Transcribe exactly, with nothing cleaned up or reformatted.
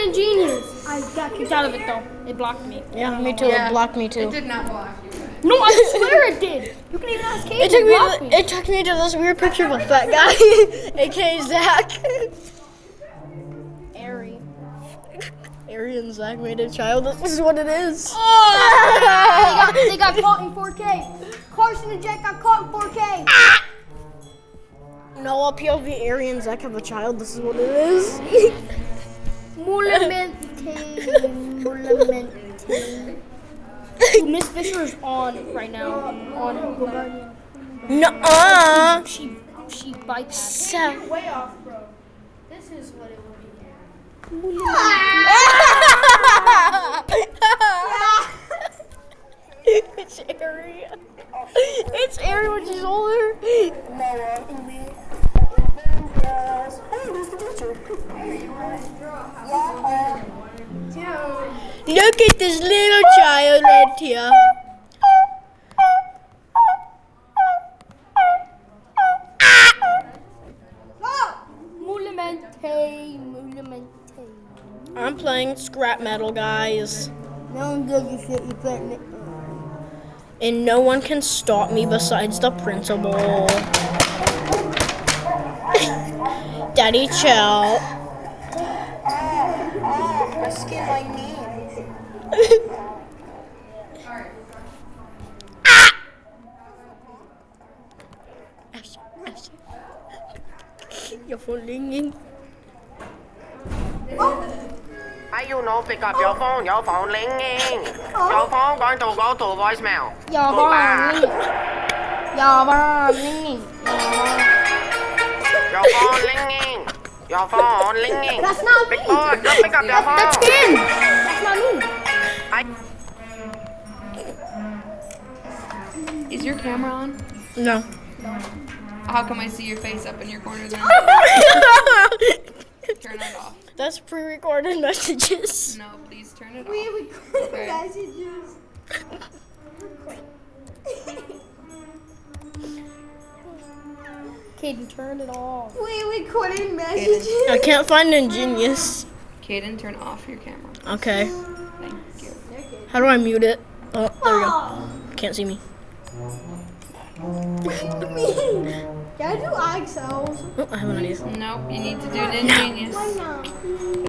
Ingenious. I got kicked out of it though. It blocked me. Yeah, me too. Yeah. It blocked me too. It did not block you. No, I swear it did. You can even ask Kate. It took It me. blocked To, me. it took me to this weird picture of a fat guy, aka Zach. Ari. Ari and Zach made a child. This is what it is. Oh, they, got, they got caught in four K. Carson and Jack got caught in four K. No, P O V Ari and Zach have a child. This is what it is. Mulamente. Mulamente. Miss Fisher's on right now. On. Nuh-uh. She she bites. So- Way off, bro. This is what it will be. It's Ari. It's Ari when she's older. Look at this little child right here. Mulamente. Mulamente. I'm playing scrap metal, guys. No one gives a shit. You playing it. And no one can stop me besides the principal. Daddy, chill. I skinned my knee. Your phone ringing. Hey, you know, pick up your phone, your phone ringing. Your phone going to go to voicemail. Your Goodbye. phone ringing. Your phone ringing. Your phone ringing. Your phone ringing. That's not me. Big boy, just pick up your phone. That's him. That's not me. I- Is your camera on? No. How come I see your face up in your corner then? Turn it off. That's pre-recorded messages. No, please turn it We off. record Okay. messages. Caden, turn it off. We recording messages. I can't find Ingenious. Kaden, turn off your camera. Okay. Thank you. How do I mute it? Oh, there we go. Can't see me. Can I do I X Ls? Oh, I have an idea. Nope, you need to do it in Genius. Why not?